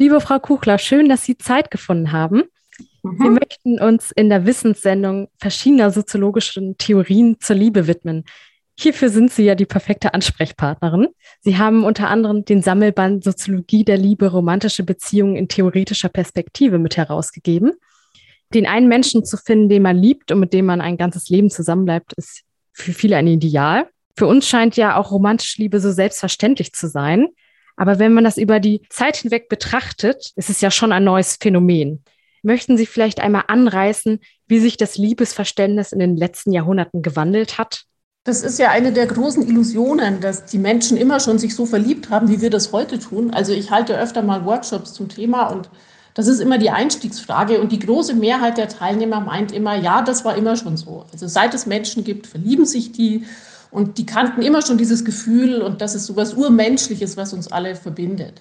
Liebe Frau Kuchler, schön, dass Sie Zeit gefunden haben. Wir Mhm. möchten uns in der Wissenssendung verschiedener soziologischen Theorien zur Liebe widmen. Hierfür sind Sie ja die perfekte Ansprechpartnerin. Sie haben unter anderem den Sammelband Soziologie der Liebe, romantische Beziehungen in theoretischer Perspektive mit herausgegeben. Den einen Menschen zu finden, den man liebt und mit dem man ein ganzes Leben zusammenbleibt, ist für viele ein Ideal. Für uns scheint ja auch romantische Liebe so selbstverständlich zu sein. Aber wenn man das über die Zeit hinweg betrachtet, ist es ja schon ein neues Phänomen. Möchten Sie vielleicht einmal anreißen, wie sich das Liebesverständnis in den letzten Jahrhunderten gewandelt hat? Das ist ja eine der großen Illusionen, dass die Menschen immer schon sich so verliebt haben, wie wir das heute tun. Also ich halte öfter mal Workshops zum Thema und das ist immer die Einstiegsfrage und die große Mehrheit der Teilnehmer meint immer, ja, das war immer schon so. Also seit es Menschen gibt, verlieben sich die und die kannten immer schon dieses Gefühl und das ist so was Urmenschliches, was uns alle verbindet.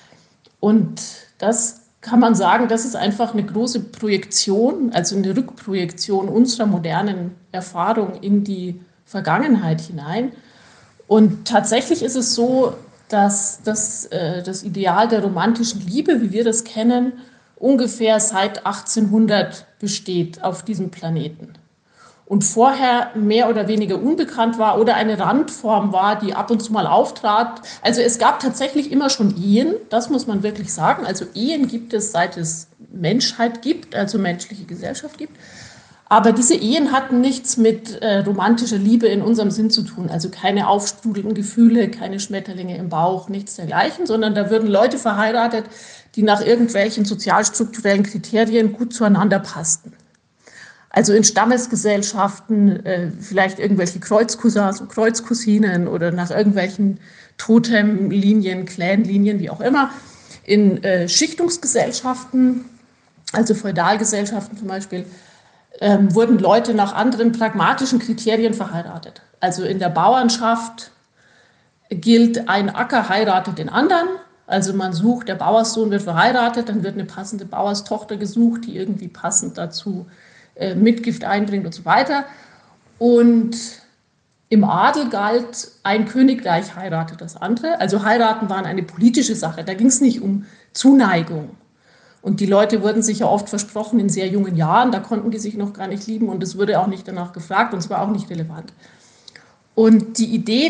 Und das kann man sagen, das ist einfach eine große Projektion, also eine Rückprojektion unserer modernen Erfahrung in die Vergangenheit hinein. Und tatsächlich ist es so, dass das Ideal der romantischen Liebe, wie wir das kennen, ungefähr seit 1800 besteht auf diesem Planeten und vorher mehr oder weniger unbekannt war oder eine Randform war, die ab und zu mal auftrat. Also es gab tatsächlich immer schon Ehen, das muss man wirklich sagen. Also Ehen gibt es, seit es Menschheit gibt, also menschliche Gesellschaft gibt. Aber diese Ehen hatten nichts mit romantischer Liebe in unserem Sinn zu tun. Also keine aufsprudelnden Gefühle, keine Schmetterlinge im Bauch, nichts dergleichen, sondern da würden Leute verheiratet, die nach irgendwelchen sozialstrukturellen Kriterien gut zueinander passten. Also in Stammesgesellschaften, vielleicht irgendwelche Kreuzcousins und Kreuzcousinen oder nach irgendwelchen Totemlinien, Clanlinien, wie auch immer. In Schichtungsgesellschaften, also Feudalgesellschaften zum Beispiel, wurden Leute nach anderen pragmatischen Kriterien verheiratet. Also in der Bauernschaft gilt, ein Acker heiratet den anderen. Also man sucht, der Bauerssohn wird verheiratet, dann wird eine passende Bauerstochter gesucht, die irgendwie passend dazu Mitgift einbringt und so weiter. Und im Adel galt, ein Königreich heiratet das andere. Also heiraten waren eine politische Sache. Da ging es nicht um Zuneigung. Und die Leute wurden sich ja oft versprochen in sehr jungen Jahren. Da konnten die sich noch gar nicht lieben und es wurde auch nicht danach gefragt und es war auch nicht relevant. Und die Idee,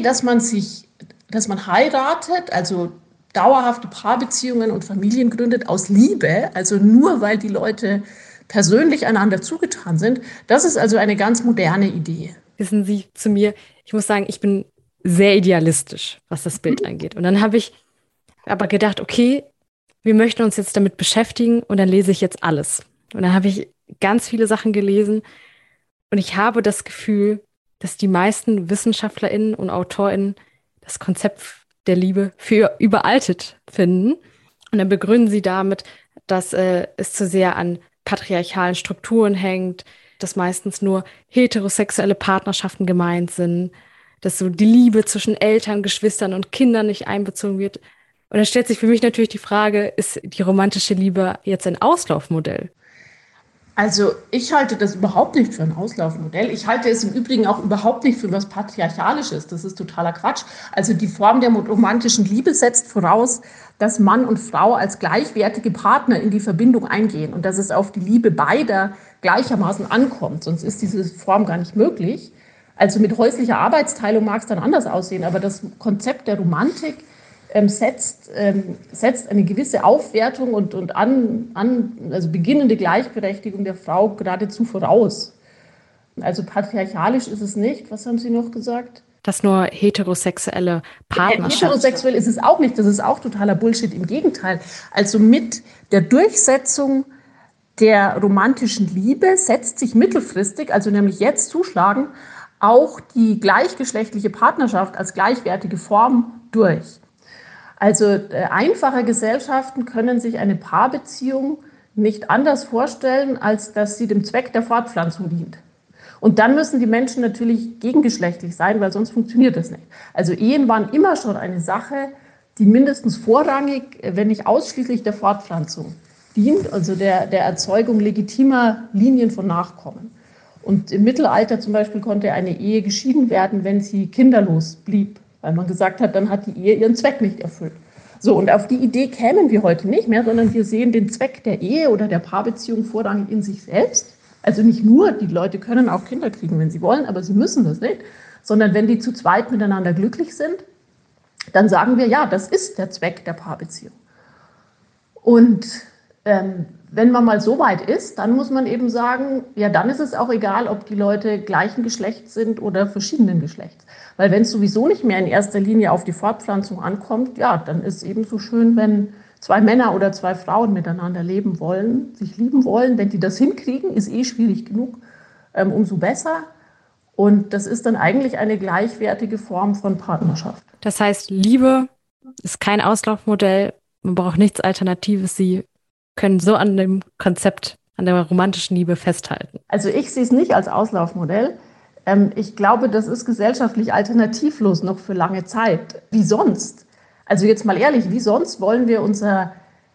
dass man heiratet, also dauerhafte Paarbeziehungen und Familien gründet aus Liebe, also nur weil die Leute persönlich einander zugetan sind, das ist also eine ganz moderne Idee. Wissen Sie zu mir, ich muss sagen, ich bin sehr idealistisch, was das Bild angeht. Und dann habe ich aber gedacht, okay, wir möchten uns jetzt damit beschäftigen und dann lese ich jetzt alles. Und dann habe ich ganz viele Sachen gelesen und ich habe das Gefühl, dass die meisten WissenschaftlerInnen und AutorInnen das Konzept der Liebe für überaltet finden. Und dann begründen sie damit, dass es zu sehr an patriarchalen Strukturen hängt, dass meistens nur heterosexuelle Partnerschaften gemeint sind, dass so die Liebe zwischen Eltern, Geschwistern und Kindern nicht einbezogen wird. Und dann stellt sich für mich natürlich die Frage, ist die romantische Liebe jetzt ein Auslaufmodell? Also ich halte das überhaupt nicht für ein Auslaufmodell. Ich halte es im Übrigen auch überhaupt nicht für was Patriarchalisches. Das ist totaler Quatsch. Also die Form der romantischen Liebe setzt voraus, dass Mann und Frau als gleichwertige Partner in die Verbindung eingehen und dass es auf die Liebe beider gleichermaßen ankommt. Sonst ist diese Form gar nicht möglich. Also mit häuslicher Arbeitsteilung mag es dann anders aussehen, aber das Konzept der Romantik setzt eine gewisse Aufwertung also beginnende Gleichberechtigung der Frau geradezu voraus. Also patriarchalisch ist es nicht. Was haben Sie noch gesagt? Dass nur heterosexuelle Partnerschaften. Heterosexuell ist es auch nicht. Das ist auch totaler Bullshit. Im Gegenteil. Also mit der Durchsetzung der romantischen Liebe setzt sich mittelfristig, also nämlich jetzt zuschlagen, auch die gleichgeschlechtliche Partnerschaft als gleichwertige Form durch. Also einfache Gesellschaften können sich eine Paarbeziehung nicht anders vorstellen, als dass sie dem Zweck der Fortpflanzung dient. Und dann müssen die Menschen natürlich gegengeschlechtlich sein, weil sonst funktioniert das nicht. Also Ehen waren immer schon eine Sache, die mindestens vorrangig, wenn nicht ausschließlich der Fortpflanzung dient, also der Erzeugung legitimer Linien von Nachkommen. Und im Mittelalter zum Beispiel konnte eine Ehe geschieden werden, wenn sie kinderlos blieb, weil man gesagt hat, dann hat die Ehe ihren Zweck nicht erfüllt. So, und auf die Idee kämen wir heute nicht mehr, sondern wir sehen den Zweck der Ehe oder der Paarbeziehung vorrangig in sich selbst. Also nicht nur, die Leute können auch Kinder kriegen, wenn sie wollen, aber sie müssen das nicht, sondern wenn die zu zweit miteinander glücklich sind, dann sagen wir, ja, das ist der Zweck der Paarbeziehung. Und wenn man mal so weit ist, dann muss man eben sagen, ja, dann ist es auch egal, ob die Leute gleichen Geschlechts sind oder verschiedenen Geschlechts. Weil wenn es sowieso nicht mehr in erster Linie auf die Fortpflanzung ankommt, ja, dann ist es eben so schön, wenn 2 Männer oder 2 Frauen miteinander leben wollen, sich lieben wollen. Wenn die das hinkriegen, ist schwierig genug, umso besser. Und das ist dann eigentlich eine gleichwertige Form von Partnerschaft. Das heißt, Liebe ist kein Auslaufmodell, man braucht nichts Alternatives, Sie können so an dem Konzept, an der romantischen Liebe festhalten. Also ich sehe es nicht als Auslaufmodell. Ich glaube, das ist gesellschaftlich alternativlos noch für lange Zeit. Wie sonst? Also jetzt mal ehrlich, wie sonst wollen wir unser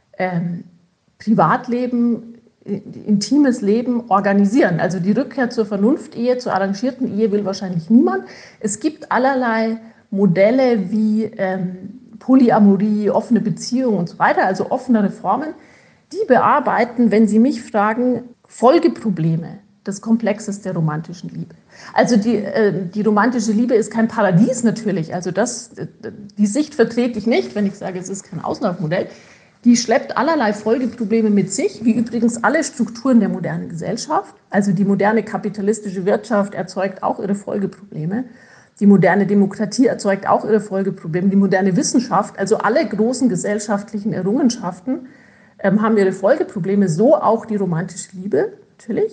Privatleben, intimes Leben organisieren? Also die Rückkehr zur Vernunft-Ehe, zur arrangierten Ehe will wahrscheinlich niemand. Es gibt allerlei Modelle wie Polyamorie, offene Beziehungen und so weiter, also offenere Formen, die bearbeiten, wenn Sie mich fragen, Folgeprobleme des Komplexes der romantischen Liebe. Also die romantische Liebe ist kein Paradies natürlich, also die Sicht vertrete ich nicht, wenn ich sage, es ist kein Auslaufmodell. Die schleppt allerlei Folgeprobleme mit sich, wie übrigens alle Strukturen der modernen Gesellschaft. Also die moderne kapitalistische Wirtschaft erzeugt auch ihre Folgeprobleme. Die moderne Demokratie erzeugt auch ihre Folgeprobleme. Die moderne Wissenschaft, also alle großen gesellschaftlichen Errungenschaften, haben ihre Folgeprobleme, so auch die romantische Liebe, natürlich.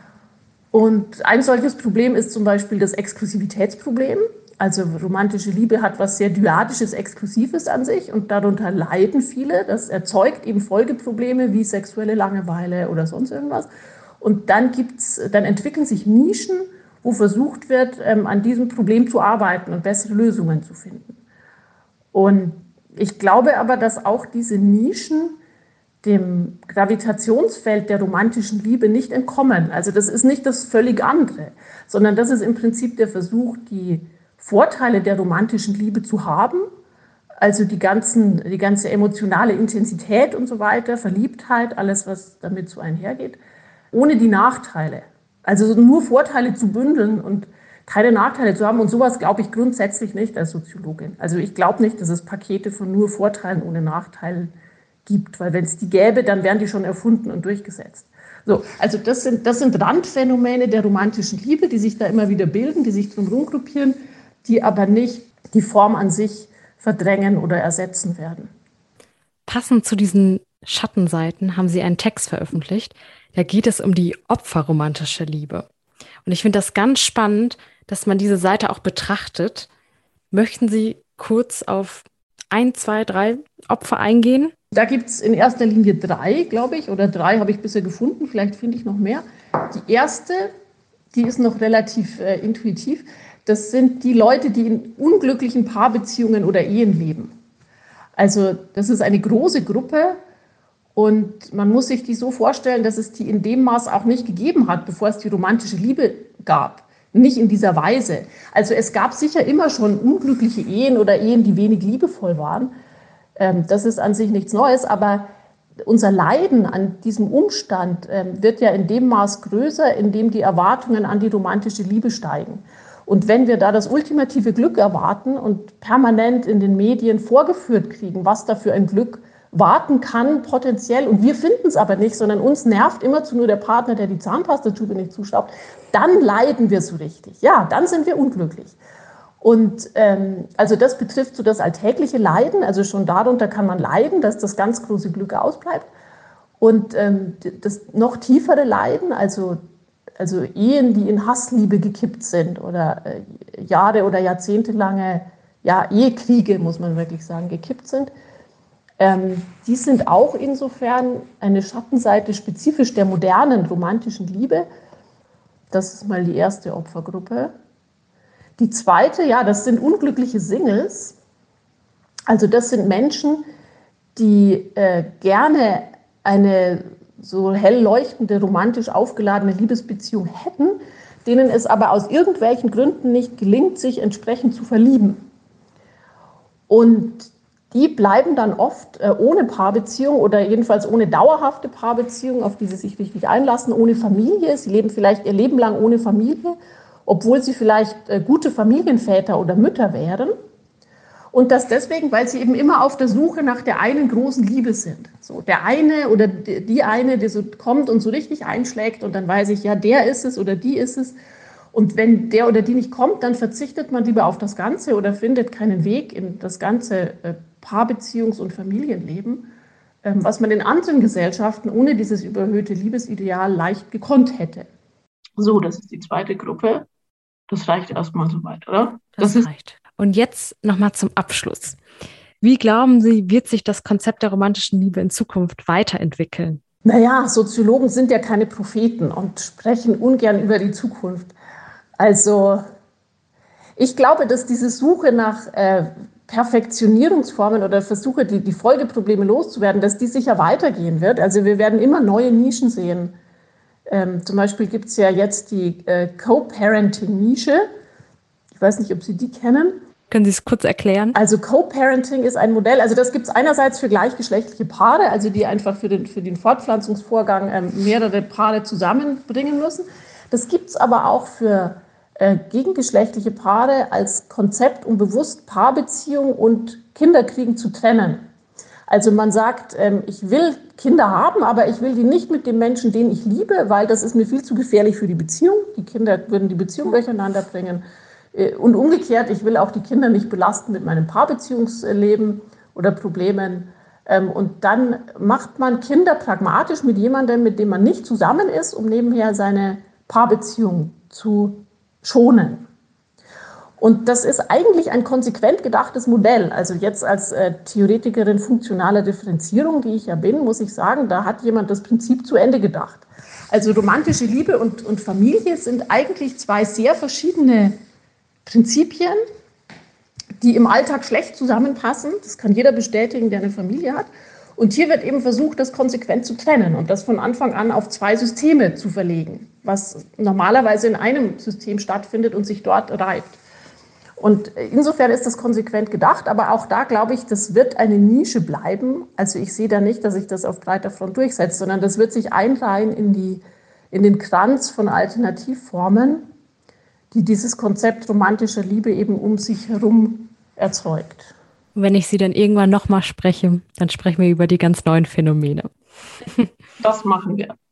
Und ein solches Problem ist zum Beispiel das Exklusivitätsproblem. Also romantische Liebe hat was sehr Dyadisches, Exklusives an sich und darunter leiden viele. Das erzeugt eben Folgeprobleme wie sexuelle Langeweile oder sonst irgendwas. Und dann entwickeln sich Nischen, wo versucht wird, an diesem Problem zu arbeiten und bessere Lösungen zu finden. Und ich glaube aber, dass auch diese Nischen dem Gravitationsfeld der romantischen Liebe nicht entkommen. Also das ist nicht das völlig andere, sondern das ist im Prinzip der Versuch, die Vorteile der romantischen Liebe zu haben, also die ganze emotionale Intensität und so weiter, Verliebtheit, alles, was damit so einhergeht, ohne die Nachteile. Also nur Vorteile zu bündeln und keine Nachteile zu haben. Und sowas glaube ich grundsätzlich nicht als Soziologin. Also ich glaube nicht, dass es Pakete von nur Vorteilen ohne Nachteilen gibt, weil wenn es die gäbe, dann wären die schon erfunden und durchgesetzt. So, also das sind Randphänomene der romantischen Liebe, die sich da immer wieder bilden, die sich drumherum gruppieren, die aber nicht die Form an sich verdrängen oder ersetzen werden. Passend zu diesen Schattenseiten haben Sie einen Text veröffentlicht. Da geht es um die opferromantische Liebe. Und ich finde das ganz spannend, dass man diese Seite auch betrachtet. Möchten Sie kurz auf 1, 2, 3 Opfer eingehen? Da gibt es in erster Linie 3, glaube ich, oder 3 habe ich bisher gefunden, vielleicht finde ich noch mehr. Die erste, die ist noch relativ intuitiv, das sind die Leute, die in unglücklichen Paarbeziehungen oder Ehen leben. Also das ist eine große Gruppe und man muss sich die so vorstellen, dass es die in dem Maß auch nicht gegeben hat, bevor es die romantische Liebe gab. Nicht in dieser Weise. Also es gab sicher immer schon unglückliche Ehen oder Ehen, die wenig liebevoll waren. Das ist an sich nichts Neues, aber unser Leiden an diesem Umstand wird ja in dem Maß größer, in dem die Erwartungen an die romantische Liebe steigen. Und wenn wir da das ultimative Glück erwarten und permanent in den Medien vorgeführt kriegen, was da für ein Glück warten kann, potenziell, und wir finden es aber nicht, sondern uns nervt immerzu nur der Partner, der die Zahnpastatube nicht zuschraubt, dann leiden wir so richtig. Ja, dann sind wir unglücklich. Und also das betrifft so das alltägliche Leiden, also schon darunter kann man leiden, dass das ganz große Glück ausbleibt. Und das noch tiefere Leiden, also Ehen, die in Hassliebe gekippt sind oder Jahre- oder jahrzehntelange Ehekriege, muss man wirklich sagen, gekippt sind, die sind auch insofern eine Schattenseite spezifisch der modernen romantischen Liebe. Das ist mal die erste Opfergruppe. Die zweite, ja, das sind unglückliche Singles. Also das sind Menschen, die gerne eine so hell leuchtende, romantisch aufgeladene Liebesbeziehung hätten, denen es aber aus irgendwelchen Gründen nicht gelingt, sich entsprechend zu verlieben. Und die bleiben dann oft ohne Paarbeziehung oder jedenfalls ohne dauerhafte Paarbeziehung, auf die sie sich richtig einlassen, ohne Familie. Sie leben vielleicht ihr Leben lang ohne Familie, obwohl sie vielleicht gute Familienväter oder Mütter wären. Und das deswegen, weil sie eben immer auf der Suche nach der einen großen Liebe sind. So, der eine oder die eine, die so kommt und so richtig einschlägt und dann weiß ich, ja, der ist es oder die ist es. Und wenn der oder die nicht kommt, dann verzichtet man lieber auf das Ganze oder findet keinen Weg in das ganze Paarbeziehungs- und Familienleben, was man in anderen Gesellschaften ohne dieses überhöhte Liebesideal leicht gekonnt hätte. So, das ist die zweite Gruppe. Das reicht erstmal soweit, oder? Das reicht. Und jetzt nochmal zum Abschluss. Wie glauben Sie, wird sich das Konzept der romantischen Liebe in Zukunft weiterentwickeln? Naja, Soziologen sind ja keine Propheten und sprechen ungern über die Zukunft. Also ich glaube, dass diese Suche nach Perfektionierungsformen oder Versuche, die Folgeprobleme loszuwerden, dass die sicher weitergehen wird. Also wir werden immer neue Nischen sehen. Zum Beispiel gibt es ja jetzt die Co-Parenting-Nische. Ich weiß nicht, ob Sie die kennen. Können Sie es kurz erklären? Also Co-Parenting ist ein Modell, also das gibt es einerseits für gleichgeschlechtliche Paare, also die einfach für den Fortpflanzungsvorgang mehrere Paare zusammenbringen müssen. Das gibt es aber auch für gegengeschlechtliche Paare als Konzept, um bewusst Paarbeziehung und Kinderkriegen zu trennen. Also man sagt, ich will Kinder haben, aber ich will die nicht mit dem Menschen, den ich liebe, weil das ist mir viel zu gefährlich für die Beziehung. Die Kinder würden die Beziehung durcheinander bringen. Und umgekehrt, ich will auch die Kinder nicht belasten mit meinem Paarbeziehungsleben oder Problemen. Und dann macht man Kinder pragmatisch mit jemandem, mit dem man nicht zusammen ist, um nebenher seine Paarbeziehung zu schonen. Und das ist eigentlich ein konsequent gedachtes Modell. Also jetzt als Theoretikerin funktionaler Differenzierung, die ich ja bin, muss ich sagen, da hat jemand das Prinzip zu Ende gedacht. Also romantische Liebe und Familie sind eigentlich zwei sehr verschiedene Prinzipien, die im Alltag schlecht zusammenpassen. Das kann jeder bestätigen, der eine Familie hat. Und hier wird eben versucht, das konsequent zu trennen und das von Anfang an auf zwei Systeme zu verlegen, was normalerweise in einem System stattfindet und sich dort reibt. Und insofern ist das konsequent gedacht, aber auch da glaube ich, das wird eine Nische bleiben. Also ich sehe da nicht, dass sich das auf breiter Front durchsetzt, sondern das wird sich einreihen in den Kranz von Alternativformen, die dieses Konzept romantischer Liebe eben um sich herum erzeugt. Wenn ich Sie dann irgendwann nochmal spreche, dann sprechen wir über die ganz neuen Phänomene. Das machen wir.